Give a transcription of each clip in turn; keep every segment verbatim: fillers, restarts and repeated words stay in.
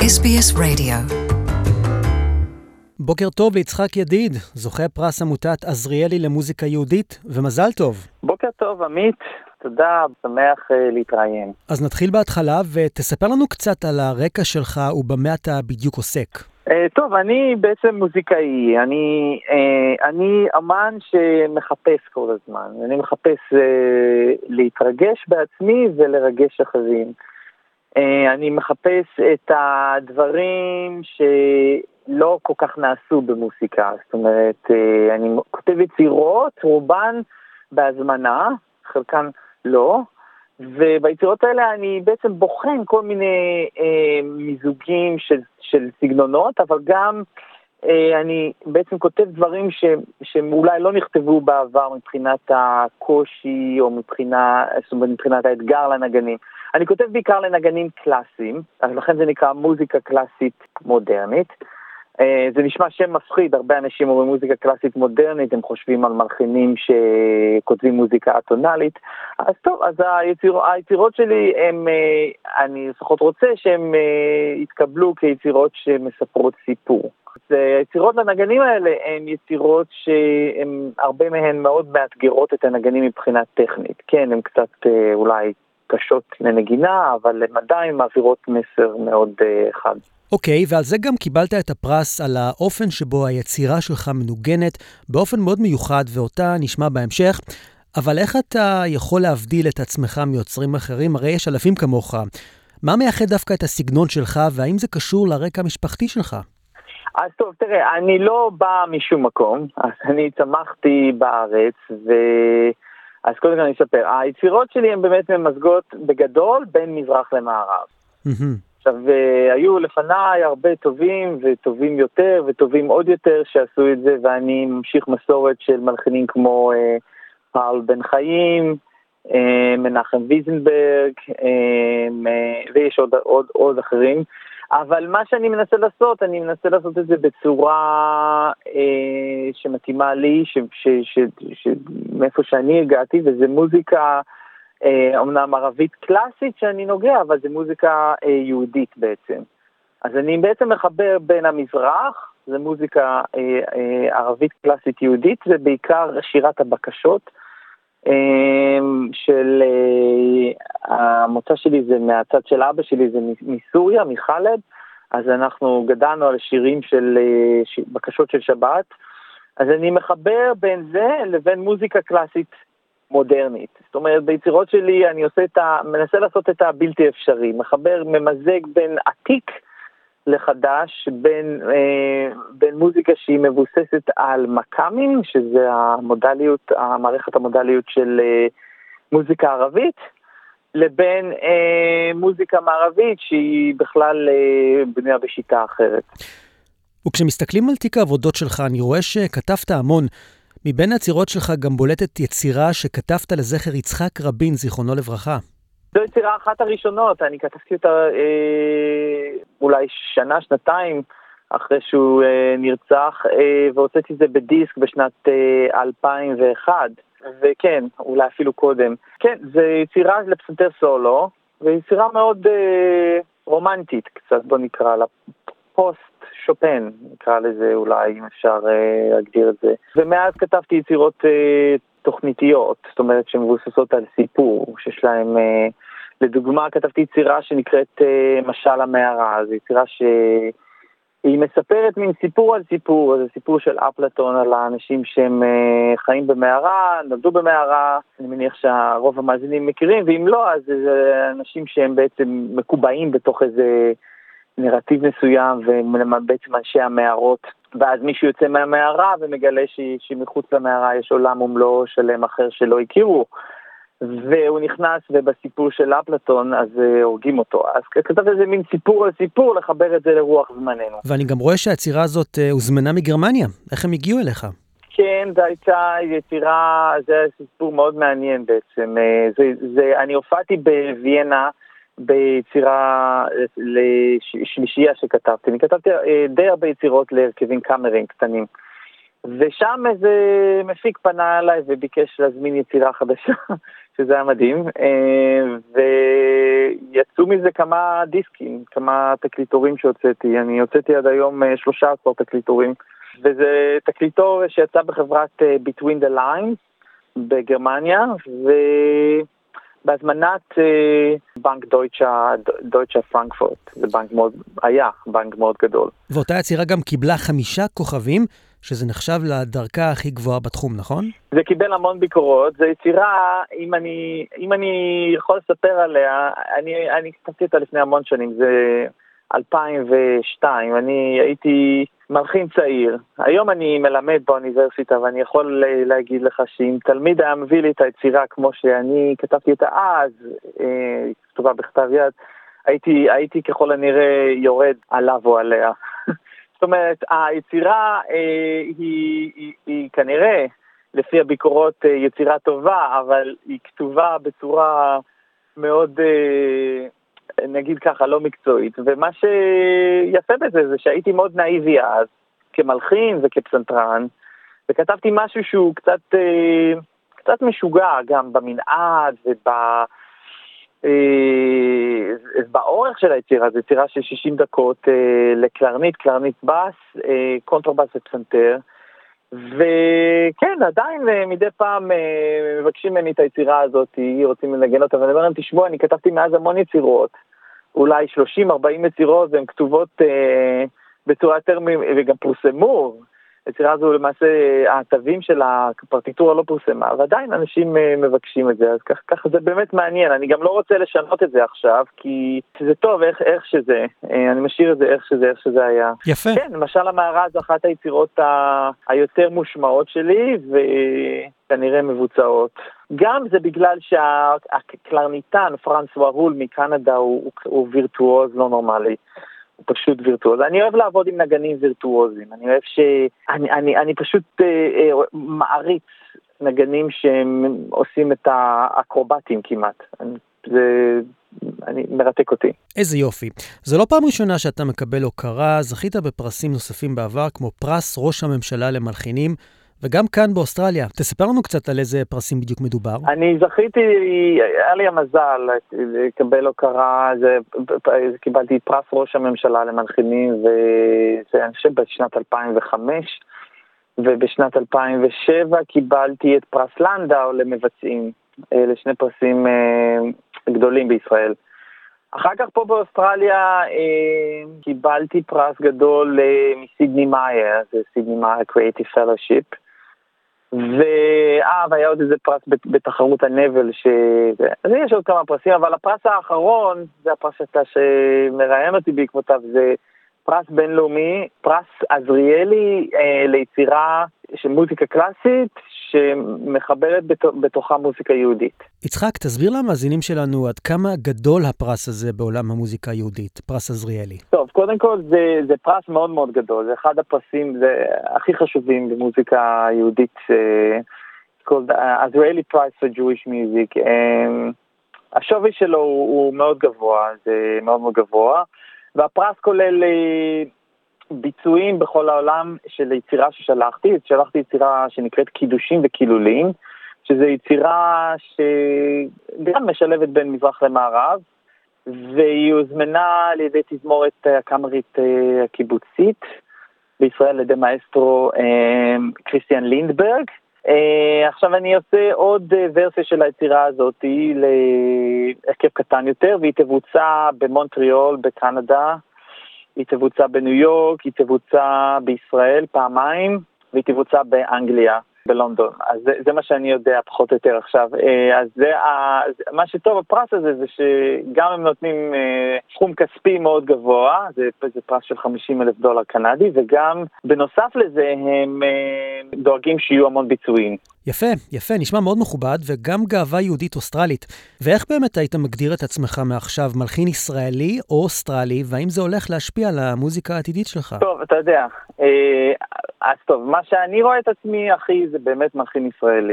אס בי אס Radio. בוקר טוב ליצחק ידיד, זוכה פרס עמותת עזריאלי למוזיקה יהודית, ומזל טוב. בוקר טוב עמית, תודה, שמח uh, להתראיין. אז נתחיל בהתחלה ותספר לנו קצת על הרקע שלך ובמה אתה בדיוק עוסק. Uh, טוב, אני בעצם מוזיקאי, אני, uh, אני אמן שמחפש כל הזמן, אני מחפש uh, להתרגש בעצמי ולרגש אחרים. Uh, אני מחפש את הדברים שלא כל כך נעשו במוסיקה, זאת אומרת, uh, אני כותב יצירות, רובן בהזמנה, חלקן לא, וביצירות האלה אני בעצם בוחן כל מיני אה, מיזוגים של, של סגנונות, אבל גם אה, אני בעצם כותב דברים ש, שאולי לא נכתבו בעבר מבחינת הקושי או מבחינה, זאת אומרת, מבחינת האתגר לנגנים. אני כותב בעיקר לנגנים קלאסיים, אז לכן זה נקרא מוזיקה קלאסית מודרנית. זה נשמע שם מפחיד, הרבה אנשים אומרים מוזיקה קלאסית מודרנית, הם חושבים על מלחינים שכותבים מוזיקה אטונלית. אז טוב, אז היציר, היצירות שלי, הם, אני לפחות רוצה שהם יתקבלו כיצירות שמספרות סיפור. אז היצירות לנגנים האלה הן יצירות שהן, הרבה מהן מאוד מאתגרות את הנגנים מבחינה טכנית. כן, הן קצת אולי קשות לנגינה, אבל הן עדיין מעבירות מסר מאוד חד. אוקיי, ועל זה גם קיבלת את הפרס על האופן שבו היצירה שלך מנוגנת באופן מאוד מיוחד, ואותה נשמע בהמשך. אבל איך אתה יכול להבדיל את עצמך מיוצרים אחרים? הרי יש אלפים כמוך. מה מייחד דווקא את הסגנון שלך, והאם זה קשור לרקע המשפחתי שלך? אז טוב, תראה, אני לא בא משום מקום, אז אני צמחתי בארץ, ו... אז קודם כל אני אספר, היצירות שלי הן באמת ממזגות בגדול בין מזרח למערב. עכשיו, היו לפניי הרבה טובים וטובים יותר וטובים עוד יותר שעשו את זה, ואני ממשיך מסורת של מלחינים כמו אה, פאול בן חיים, אה, מנחם ויזנברג, אה, ויש עוד, עוד, עוד אחרים. אבל מה שאני מנסה לעשות, אני מנסה לעשות את זה בצורה אה, שמתאימה לי, ש, ש, ש, ש, מאיפה שאני הגעתי, וזה מוזיקה אומנם ערבית קלאסית שאני נוגע, אבל זה מוזיקה אה, יהודית בעצם. אז אני בעצם מחבר בין המזרח, זה מוזיקה אה, אה, ערבית קלאסית יהודית, זה בעיקר שירת הבקשות, אה, של אה, המוצא שלי זה מהצד של אבא שלי, זה מסוריה, מחלב, אז אנחנו גדלנו על שירים של אה, ש... בקשות של שבת, אז אני מחבר בין זה לבין מוזיקה קלאסית מודרנית. זאת אומרת, ביצירות שלי אני עושה את ה... מנסה לעשות את הבלתי אפשרי, מחבר, ממזג בין עתיק לחדש, בין, אה, בין מוזיקה שהיא מבוססת על מקאמים, שזה המודליות, המערכת המודליות של אה, מוזיקה ערבית, לבין אה, מוזיקה מערבית שהיא בכלל אה, בנויה בשיטה אחרת. וכשמסתכלים על תיק העבודות שלך, אני רואה שכתבת המון. מבין היצירות שלך גם בולטת יצירה שכתבת לזכר יצחק רבין, זיכרונו לברכה. זו יצירה אחת הראשונות, אני כתבתי אותה אה, אולי שנה, שנתיים אחרי שהוא אה, נרצח, אה, והוצאתי את זה בדיסק בשנת אה, אלפיים ואחת, וכן, אולי אפילו קודם. כן, זו יצירה לפסנתר סולו, ויצירה מאוד אה, רומנטית קצת, בוא נקרא לה, פוסט, שופן, נקרא לזה אולי, אם אפשר אה, להגדיר את זה. ומאז כתבתי יצירות אה, תוכניתיות, זאת אומרת שמבוססות על סיפור, שיש להם, אה, לדוגמה, כתבתי יצירה שנקראת אה, משל המערה, זו יצירה שהיא מספרת מין סיפור על סיפור, זה סיפור של אפלטון על האנשים שהם אה, חיים במערה, נולדו במערה, אני מניח שהרוב המאזינים מכירים, ואם לא, אז זה אנשים שהם בעצם מקובעים בתוך איזה נרטיב מסוים, ובעצם אנשי המערות, ואז מישהו יוצא מהמערה ומגלה שמחוץ למערה יש עולם ומלואו שלם אחר שלא הכירו, והוא נכנס ובסיפור של אפלטון אז הורגים אותו. אז כתב איזה מין סיפור על סיפור, לחבר את זה לרוח זמננו. ואני גם רואה שהיצירה הזאת הוזמנה מגרמניה. איך הם הגיעו אליך? כן, זו הייתה יצירה, זה סיפור מאוד מעניין בעצם. זה, זה, אני הופעתי בוויינה ביצירה לשלישייה שכתבתי. אני כתבתי די הרבה יצירות להרכבים קאמריים קטנים. ושם איזה מפיק פנה אליי וביקש להזמין יצירה חדשה, שזה היה מדהים, ויצאו מזה כמה דיסקים, כמה תקליטורים שהוצאתי, אני הוצאתי עד היום שלושה עשר תקליטורים, וזה תקליטור שיצא בחברת Between the Lines בגרמניה, ובהזמנת בנק דויטשה, דויטשה פרנקפורט, זה בנק מאוד, היה בנק מאוד גדול. ואותה יצירה גם קיבלה חמישה כוכבים, שזה נחשב לדרכה הכי גבוהה בתחום, נכון? זה קיבל המון ביקורות, זו יצירה, אם אני, אם אני יכול לספר עליה, אני, אני כתבתי אותה לפני המון שנים, זה אלפיים ושתיים, אני הייתי מלחין צעיר, היום אני מלמד באוניברסיטה, ואני יכול להגיד לך שאם תלמיד היה מביא לי את היצירה כמו שאני כתבתי אותה אז, אה, כתובה בכתב יד, הייתי, הייתי ככל הנראה יורד עליו או עליה. זאת אומרת, היצירה אה, היא, היא, היא כנראה, לפי הביקורות, אה, יצירה טובה, אבל היא כתובה בצורה מאוד, אה, נגיד ככה, לא מקצועית. ומה שיפה בזה זה שהייתי מאוד נאיבי אז, כמלחין וכפסנתרן, וכתבתי משהו שהוא קצת, אה, קצת משוגע גם במנעד וב... באורך של היצירה, זו יצירה של שישים דקות לקלרנית, קלרנית בס, קונטרבס ופסנתר, וכן, עדיין מדי פעם מבקשים ממני את היצירה הזאת, רוצים לנגן אותה, ואני אומר להם, תשמעו, אני כתבתי מאז המון יצירות, אולי שלושים ארבעים יצירות, והן כתובות בצורה יותר, וגם פורסמו, היצירה הזו למעשה, התווים של הפרטיטורה לא פורסמה, ועדיין אנשים מבקשים את זה, אז כך, כך זה באמת מעניין, אני גם לא רוצה לשנות את זה עכשיו, כי זה טוב איך, איך שזה, אני משאיר את זה איך שזה, איך שזה היה. יפה. כן, למשל המערה זו אחת היצירות ה... היותר מושמעות שלי, וכנראה מבוצעות. גם זה בגלל שהקלרניטן, פרנסואה הול מקנדה, הוא, הוא, הוא וירטואוז לא נורמלי. פשוט וירטואוז. אני אוהב לעבוד עם נגנים וירטואוזים. אני אוהב ש... אני, אני, אני פשוט אה, אה, מעריץ נגנים שהם עושים את האקרובטים כמעט. אני, זה אני, מרתק אותי. איזה יופי. זו לא פעם ראשונה שאתה מקבל הוקרה, זכית בפרסים נוספים בעבר, כמו פרס ראש הממשלה למלחינים, וגם כאן באוסטרליה. תספר לנו קצת על איזה פרסים בדיוק מדובר. אני זכיתי, היה לי המזל לקבל הוקרה, זה, קיבלתי פרס ראש הממשלה למלחינים, וזה אני חושב בשנת אלפיים וחמש, ובשנת אלפיים ושבע קיבלתי את פרס לנדאו למבצעים, לשני פרסים גדולים בישראל. אחר כך פה באוסטרליה קיבלתי פרס גדול מסידני מאייר, זה סידני מאייר Creative Fellowship, ואה, והיה עוד איזה פרס בתחרות הנבל, ש... אז יש עוד כמה פרסים, אבל הפרס האחרון, זה הפרס שאתה שמראיין אותי בעקבותיו, זה פרס בינלאומי, פרס עזריאלי אה, ליצירה של מוזיקה קלאסית, שמחברת בתוכה מוזיקה יהודית. יצחק, תסביר למאזינים שלנו עד כמה גדול הפרס הזה בעולם המוזיקה היהודית, פרס עזריאלי. טוב, קודם כל זה, זה פרס מאוד מאוד גדול, זה אחד הפרסים זה הכי חשובים במוזיקה יהודית, called the Israeli Prize for Jewish Music. השווי שלו הוא, הוא מאוד גבוה, זה מאוד מאוד גבוה, והפרס כולל ביצועים בכל העולם של יצירה ששלחתי, שלחתי יצירה שנקראת קידושים וקילולים, שזו יצירה שגם משלבת בין מזרח למערב, והיא הוזמנה על ידי תזמורת הקאמרית הקיבוצית בישראל, על ידי מאסטרו קריסטיאן לינדברג. עכשיו אני עושה עוד ורסיה של היצירה הזאת להרכב קטן יותר, והיא תבוצע במונטריאול בקנדה, היא תבוצע בניו יורק, היא תבוצע בישראל פעמיים, והיא תבוצע באנגליה, בלונדון. אז זה, זה מה שאני יודע פחות או יותר עכשיו. אז זה, מה שטוב בפרס הזה זה שגם הם נותנים סכום כספי מאוד גבוה, זה, זה פרס של חמישים אלף דולר קנדי, וגם בנוסף לזה הם דואגים שיהיו המון ביצועים. יפה, יפה, נשמע מאוד מכובד, וגם גאווה יהודית אוסטרלית. ואיך באמת היית מגדיר את עצמך מעכשיו, מלחין ישראלי או אוסטרלי, והאם זה הולך להשפיע על המוזיקה העתידית שלך? טוב, אתה יודע, אז טוב, מה שאני רואה את עצמי, אחי, זה באמת מלחין ישראלי.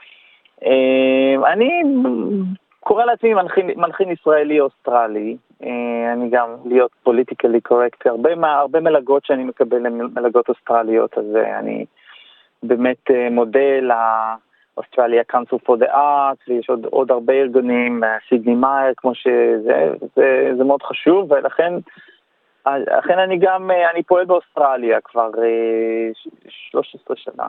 אני קורא לעצמי מלחין, מלחין ישראלי אוסטרלי, אני גם להיות פוליטיקלי קורקט, הרבה, הרבה מלגות שאני מקבל הן מלגות אוסטרליות, אז אני באמת מודה לאוסטרליה Council for the Arts, ויש עוד, עוד הרבה ארגונים, סידני מאייר, כמו שזה, זה, זה מאוד חשוב, ולכן לכן אני גם, אני פועל באוסטרליה כבר שלוש עשרה שנה.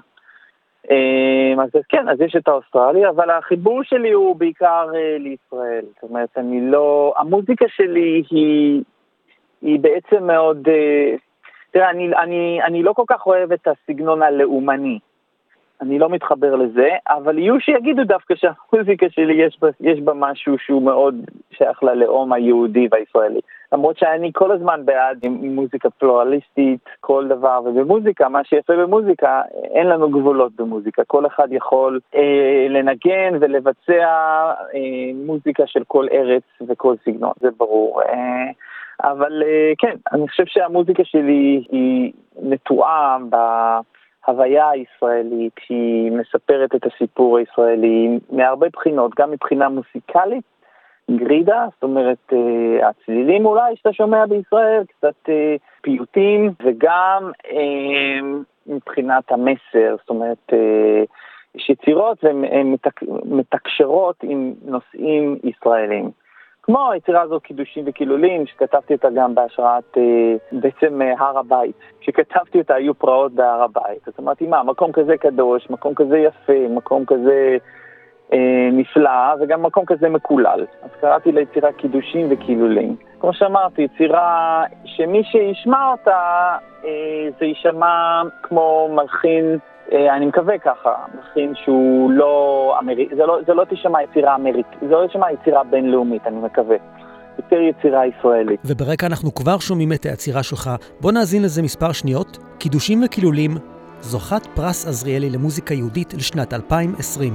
אז כן, אז יש את האוסטרליה, אבל החיבור שלי הוא בעיקר לישראל. זאת אומרת, אני לא, המוזיקה שלי היא, היא בעצם מאוד, תראה, אני, אני, אני לא כל כך אוהב את הסגנון הלאומני. אני לא מתחבר לזה, אבל יהיו שיגידו דווקא שהמוזיקה שלי יש בה, יש בה משהו שהוא מאוד שייך ללאום היהודי והישראלי. למרות שאני כל הזמן בעד עם מוזיקה פלורליסטית, כל דבר, ובמוזיקה, מה שיפה במוזיקה, אין לנו גבולות במוזיקה. כל אחד יכול אה, לנגן ולבצע אה, מוזיקה של כל ארץ וכל סגנון, זה ברור. אה, אבל אה, כן, אני חושב שהמוזיקה שלי היא נטועה ב... הוויה הישראלית, שהיא מספרת את הסיפור הישראלי מהרבה בחינות, גם מבחינה מוסיקלית, גרידה, זאת אומרת, אה, הצלילים אולי שאתה שומע בישראל, קצת אה, פיוטים, וגם אה, מבחינת המסר, זאת אומרת, אה, יש יצירות והן מתק, מתקשרות עם נושאים ישראלים. כמו היצירה הזו קידושים וקילולים, שכתבתי אותה גם בהשראת אה, בעצם אה, הר הבית. כשכתבתי אותה היו פרעות בהר הבית. זאת אומרת, מה, מקום כזה קדוש, מקום כזה יפה, מקום כזה אה, נפלא, וגם מקום כזה מקולל. אז קראתי ליצירה קידושים וקילולים. כמו שאמרתי, יצירה שמי שישמע אותה, אה, זה יישמע כמו מלחין, אני מקווה ככה, מלחין שהוא לא אמריק, זה לא, זה לא תשמע יצירה אמריק, זה לא תשמע יצירה בינלאומית, אני מקווה. יותר יצירה ישראלית. וברקע אנחנו כבר שומעים את היצירה שלך. בוא נאזין לזה מספר שניות. קידושים וקילולים, זוכת פרס עזריאלי למוזיקה יהודית לשנת אלפיים ועשרים.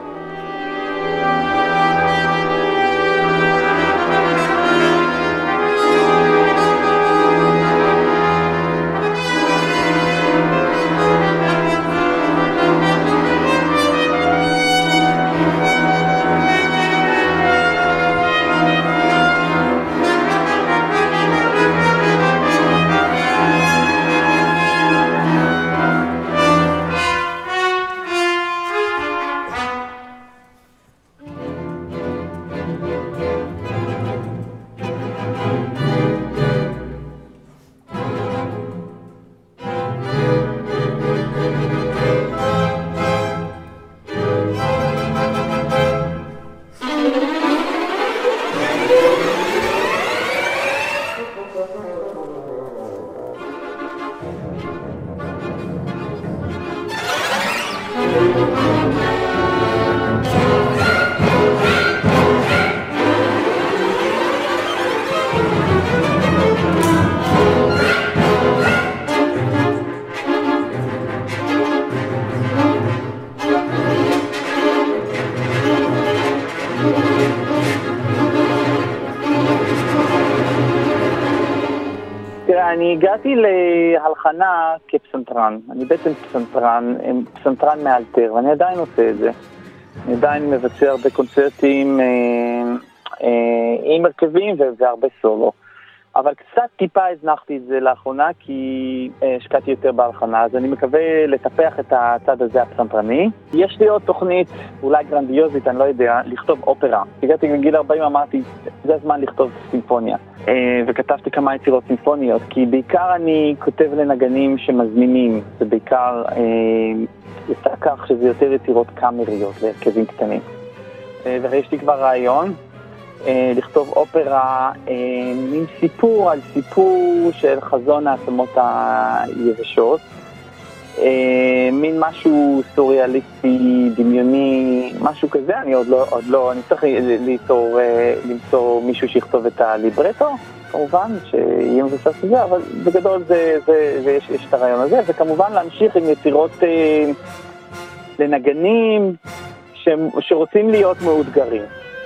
אני הגעתי להלחנה כפסנתרן, אני בעצם פסנתרן, פסנתרן מאלתר, ואני עדיין עושה את זה. אני עדיין מבצע הרבה קונצרטים אה, אה, עם מרכבים והרבה סולו. אבל קצת טיפה הזנחתי את זה לאחרונה, כי השקעתי יותר בהלחנה, אז אני מקווה לטפח את הצד הזה הפסנתרני. יש לי עוד תוכנית, אולי גרנדיוזית, אני לא יודע, לכתוב אופרה. הגעתי בגיל ארבעים, אמרתי, זה הזמן לכתוב סימפוניה. וכתבתי כמה יצירות סימפוניות, כי בעיקר אני כותב לנגנים שמזמינים, זה בעיקר יצא כך שזה יותר יצירות קאמריות להרכבים קטנים. ויש לי כבר רעיון, לכתוב אופרה, מין סיפור על סיפור של חזון העצמות היבשות, מין משהו סוריאליסטי, דמיוני, משהו כזה. אני עוד לא, עוד לא, אני צריך ליצור, למצוא מישהו שיכתוב את הליברטו, כמובן, שיהיה מבוסס לזה, אבל בגדול זה, זה, זה יש, יש את הרעיון הזה, וכמובן להמשיך עם יצירות לנגנים ש, שרוצים להיות מאותגרים.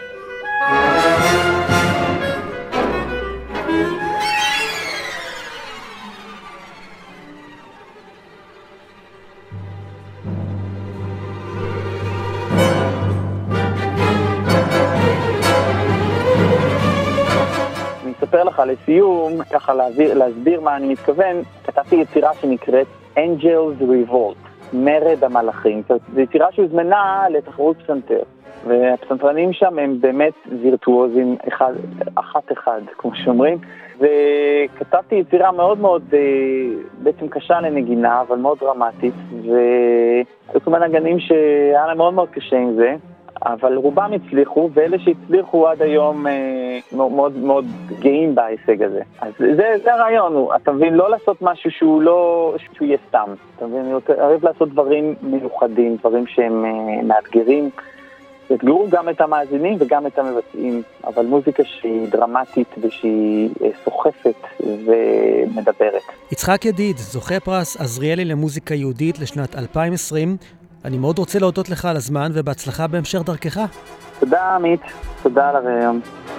אני אספר לך לסיום, ככה להסביר, להסביר מה אני מתכוון. כתבתי יצירה שנקראת Angels Revolt. מרד המלאכים. זו יצירה שהוזמנה לתחרות פסנתר, והפסנתרנים שם הם באמת וירטואוזים אחד, אחת אחד, כמו שאומרים. וכתבתי יצירה מאוד מאוד בעצם קשה לנגינה, אבל מאוד דרמטית, והיו כמה נגנים שהיה להם מאוד מאוד קשה עם זה, אבל רובם הצליחו, ואלה שהצליחו עד היום מאוד מאוד גאים בהישג הזה. אז זה, זה הרעיון, אתה מבין, לא לעשות משהו שהוא לא, שהוא יהיה סתם. אתה מבין, אני אוהב לעשות דברים מיוחדים, דברים שהם מאתגרים, יתגרו גם את המאזינים וגם את המבצעים, אבל מוזיקה שהיא דרמטית ושהיא סוחפת ומדברת. יצחק ידיד, זוכה פרס עזריאלי למוזיקה יהודית לשנת אלפיים ועשרים. אני מאוד רוצה להודות לך על הזמן ובהצלחה בהמשך דרכך. תודה עמית, תודה על הרעיון.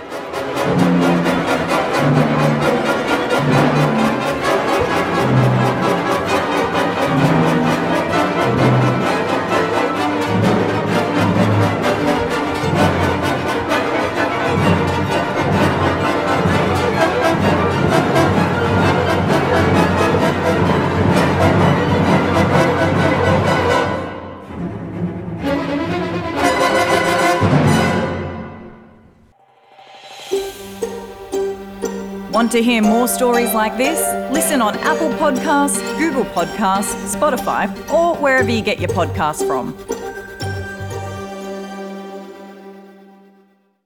Want to hear more stories like this? Listen on Apple Podcasts, Google Podcasts, Spotify, or wherever you get your podcasts from.